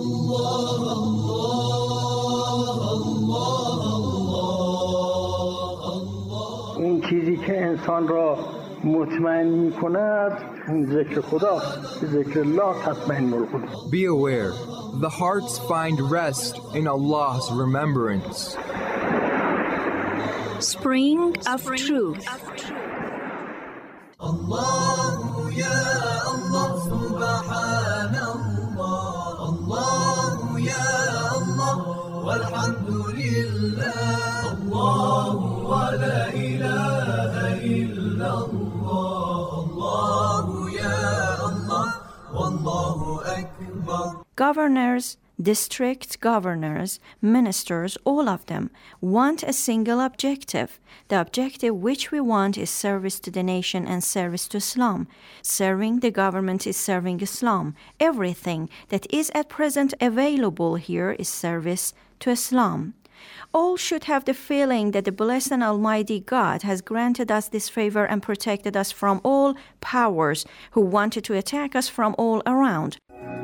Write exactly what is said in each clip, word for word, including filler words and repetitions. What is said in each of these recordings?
اون چیزی که انسان را مطمئن می‌کند ذکر خدا، ذکر الله تطمئن القلوب. Be aware, the hearts find rest in Allah's remembrance. Spring of Truth. Allah ya Allah subhanallah, Allah ya Allah walhamdulillah, Allah wa la ilaha illallah, Allah ya Allah wallahu akbar. Governors, district governors, ministers, all of them want a single objective. The objective which we want is service to the nation and service to Islam. Serving the government is serving Islam. Everything that is at present available here is service to Islam. All should have the feeling that the blessed and Almighty God has granted us this favor and protected us from all powers who wanted to attack us from all around.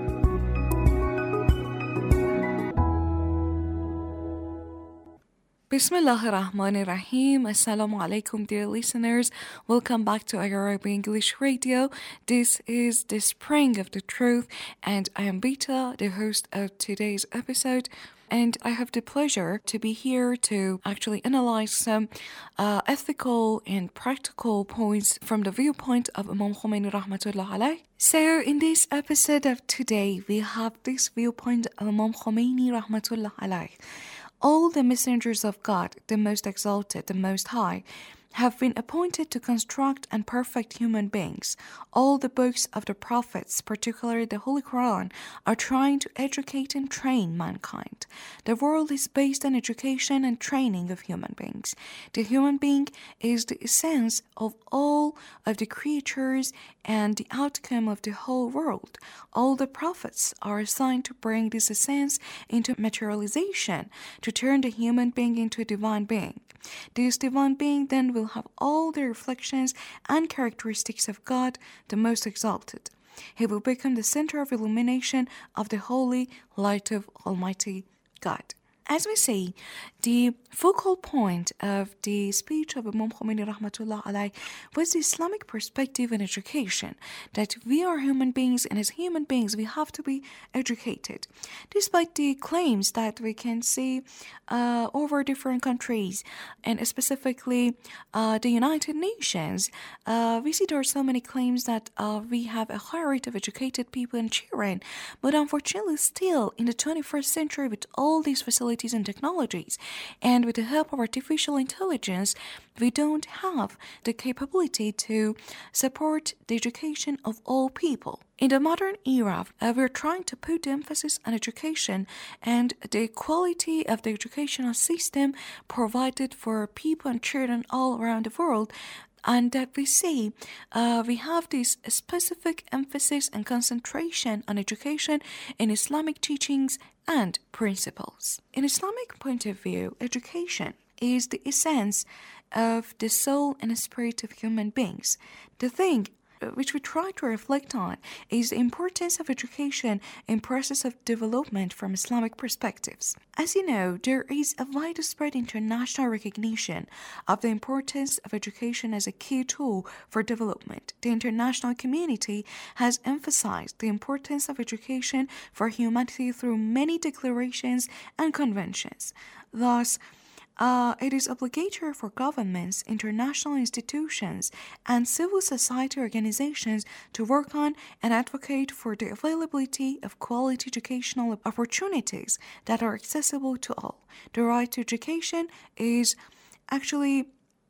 Bismillah ar-Rahman ar-Rahim. Assalamu alaikum, dear listeners. Welcome back to Arabic English Radio. This is the Spring of the Truth, and I am Bita, the host of today's episode. And I have the pleasure to be here to actually analyze some uh, ethical and practical points from the viewpoint of Imam Khomeini Rahmatullah alayh. So in this episode of today, we have this viewpoint of Imam Khomeini Rahmatullah alayh. All the messengers of God, the most exalted, the most high, have been appointed to construct and perfect human beings. All the books of the prophets, particularly the Holy Quran, are trying to educate and train mankind. The world is based on education and training of human beings. The human being is the essence of all of the creatures and the outcome of the whole world. All the prophets are assigned to bring this essence into materialization, to turn the human being into a divine being. This divine being then will have all the reflections and characteristics of God, the most exalted. He will become the center of illumination of the holy light of Almighty God. As we see, the focal point of the speech of Imam Khomeini Rahmatullah alayh was the Islamic perspective in education, that we are human beings, and as human beings we have to be educated. Despite the claims that we can see uh, over different countries, and specifically uh, the United Nations, uh, we see there are so many claims that uh, we have a high rate of educated people and children, but unfortunately still in the twenty-first century with all these facilities and technologies, and with the help of artificial intelligence, we don't have the capability to support the education of all people. In the modern era, uh, we're trying to put the emphasis on education and the quality of the educational system provided for people and children all around the world, and that we see uh, we have this specific emphasis and concentration on education in Islamic teachings and principles. In Islamic point of view, education is the essence of the soul and spirit of human beings. The thing which we try to reflect on is the importance of education in process of development from Islamic perspectives. As you know, there is a widespread international recognition of the importance of education as a key tool for development. The international community has emphasized the importance of education for humanity through many declarations and conventions. Thus, Uh, it is obligatory for governments, international institutions, and civil society organizations to work on and advocate for the availability of quality educational opportunities that are accessible to all. The right to education is actually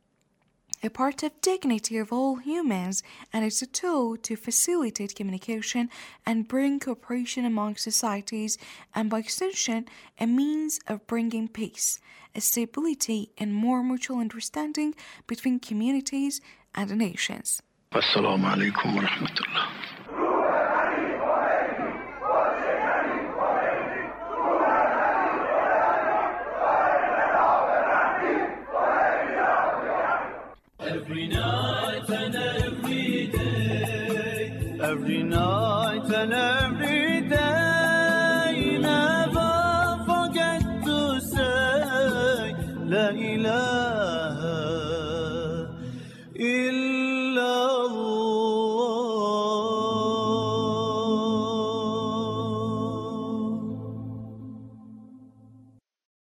a part of dignity of all humans, and it's a tool to facilitate communication and bring cooperation among societies, and by extension, a means of bringing peace, stability, and more mutual understanding between communities and the nations. Assalamu alaikum wa rahmatullah. Every night and every day, every night and every day, لا إله